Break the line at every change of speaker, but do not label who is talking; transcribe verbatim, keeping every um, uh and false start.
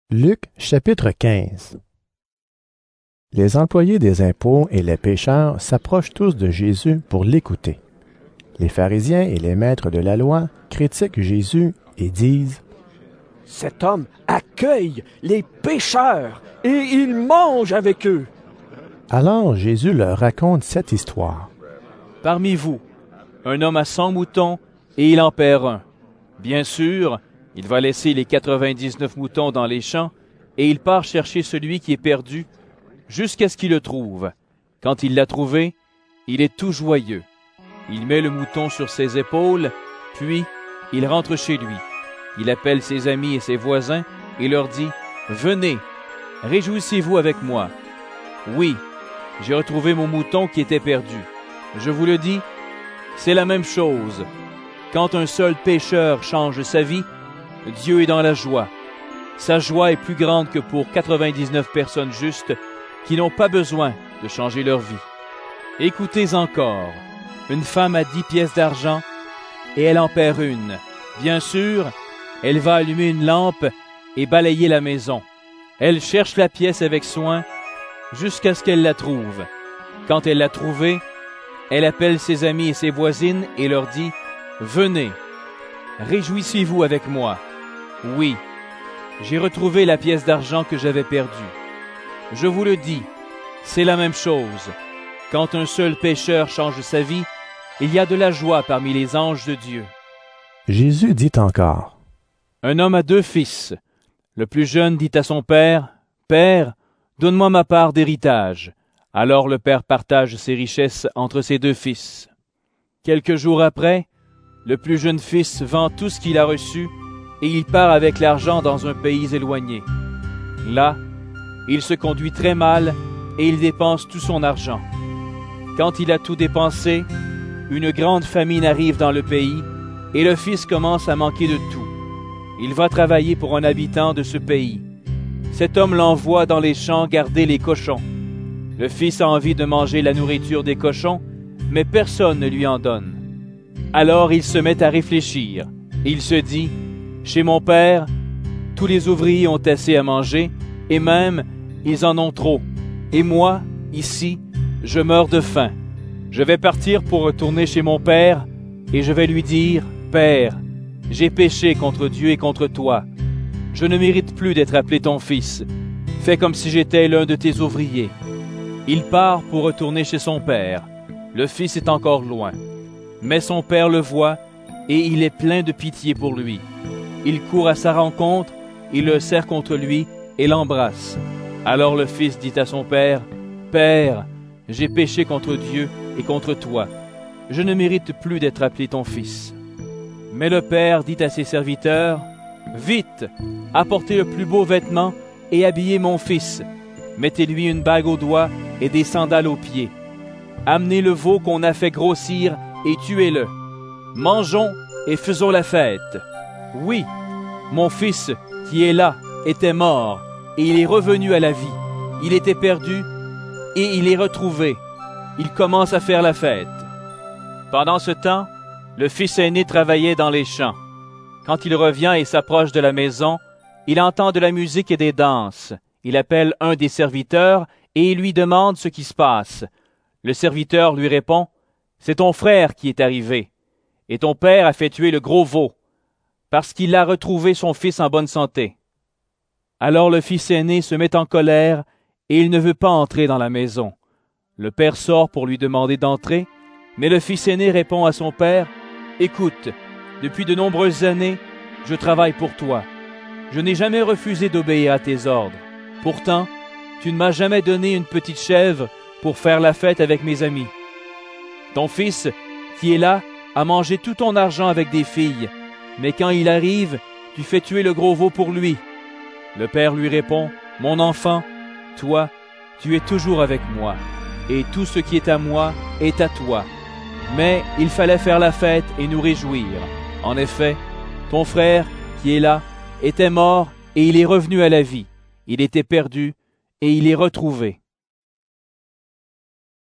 Luc chapitre quinze. Les employés des impôts et les pécheurs s'approchent tous de Jésus pour l'écouter. Les pharisiens et les maîtres de la loi critiquent Jésus et disent:
« Cet homme accueille les pécheurs et il mange avec eux. »
Alors Jésus leur raconte cette histoire.
« Parmi vous, un homme a cent moutons et il en perd un. Bien sûr, il va laisser les quatre-vingt-dix-neuf moutons dans les champs et il part chercher celui qui est perdu jusqu'à ce qu'il le trouve. Quand il l'a trouvé, il est tout joyeux. Il met le mouton sur ses épaules, puis il rentre chez lui. Il appelle ses amis et ses voisins et leur dit: « Venez, réjouissez-vous avec moi. Oui, j'ai retrouvé mon mouton qui était perdu. Je vous le dis, c'est la même chose. Quand un seul pécheur change sa vie, Dieu est dans la joie. Sa joie est plus grande que pour quatre-vingt-dix-neuf personnes justes qui n'ont pas besoin de changer leur vie. Écoutez encore, une femme a dix pièces d'argent et elle en perd une. Bien sûr, elle va allumer une lampe et balayer la maison. Elle cherche la pièce avec soin jusqu'à ce qu'elle la trouve. Quand elle l'a trouvée, elle appelle ses amis et ses voisines et leur dit: « Venez, réjouissez-vous avec moi. Oui, j'ai retrouvé la pièce d'argent que j'avais perdue. Je vous le dis, c'est la même chose. Quand un seul pécheur change sa vie, il y a de la joie parmi les anges de Dieu. »
Jésus dit encore:
« Un homme a deux fils. Le plus jeune dit à son père: « Père, donne-moi ma part d'héritage. » Alors le père partage ses richesses entre ses deux fils. Quelques jours après, le plus jeune fils vend tout ce qu'il a reçu et il part avec l'argent dans un pays éloigné. Là, il se conduit très mal et il dépense tout son argent. Quand il a tout dépensé, une grande famine arrive dans le pays et le fils commence à manquer de tout. Il va travailler pour un habitant de ce pays. Cet homme l'envoie dans les champs garder les cochons. Le fils a envie de manger la nourriture des cochons, mais personne ne lui en donne. Alors il se met à réfléchir. Il se dit: « Chez mon père, tous les ouvriers ont assez à manger, et même ils en ont trop. Et moi, ici, je meurs de faim. Je vais partir pour retourner chez mon père, et je vais lui dire: « Père, j'ai péché contre Dieu et contre toi. Je ne mérite plus d'être appelé ton fils. Fais comme si j'étais l'un de tes ouvriers. » Il part pour retourner chez son père. Le fils est encore loin. Mais son père le voit, et il est plein de pitié pour lui. Il court à sa rencontre, il le serre contre lui et l'embrasse. Alors le fils dit à son père: « Père, j'ai péché contre Dieu et contre toi. Je ne mérite plus d'être appelé ton fils. » Mais le père dit à ses serviteurs: « Vite, apportez le plus beau vêtement et habillez mon fils. Mettez-lui une bague au doigt et des sandales aux pieds. Amenez le veau qu'on a fait grossir et tuez-le. Mangeons et faisons la fête. Oui, mon fils qui est là était mort et il est revenu à la vie. Il était perdu et il est retrouvé. Il commence à faire la fête. » Pendant ce temps, le fils aîné travaillait dans les champs. Quand il revient et s'approche de la maison, il entend de la musique et des danses. Il appelle un des serviteurs et il lui demande ce qui se passe. Le serviteur lui répond: « C'est ton frère qui est arrivé, et ton père a fait tuer le gros veau, parce qu'il a retrouvé son fils en bonne santé. » Alors le fils aîné se met en colère et il ne veut pas entrer dans la maison. Le père sort pour lui demander d'entrer, mais le fils aîné répond à son père: « Écoute, depuis de nombreuses années, je travaille pour toi. Je n'ai jamais refusé d'obéir à tes ordres. Pourtant, tu ne m'as jamais donné une petite chèvre pour faire la fête avec mes amis. Ton fils, qui est là, a mangé tout ton argent avec des filles, mais quand il arrive, tu fais tuer le gros veau pour lui. » Le père lui répond: « Mon enfant, toi, tu es toujours avec moi, et tout ce qui est à moi est à toi. Mais il fallait faire la fête et nous réjouir. En effet, ton frère, qui est là, était mort et il est revenu à la vie. Il était perdu et il est retrouvé. »